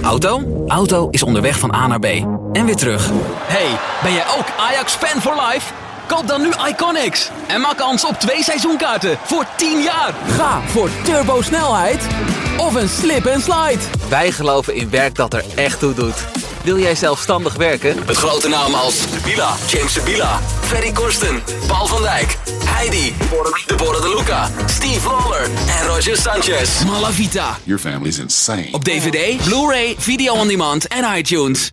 Auto? Auto is onderweg van A naar B. En weer terug. Hey, ben jij ook Ajax-fan for life? Koop dan nu Iconics. En maak kans op 2 seizoenkaarten voor 10 jaar. Ga voor turbosnelheid of een slip en slide. Wij geloven in werk dat er echt toe doet. Wil jij zelfstandig werken? Met grote namen als Sabila, James Sabila, Ferry Korsten, Paul van Dijk, Heidi, Deborah De Luca, Steve Lawler en Roger Sanchez. Malavita. Your family's insane. Op DVD, Blu-ray, video on demand en iTunes.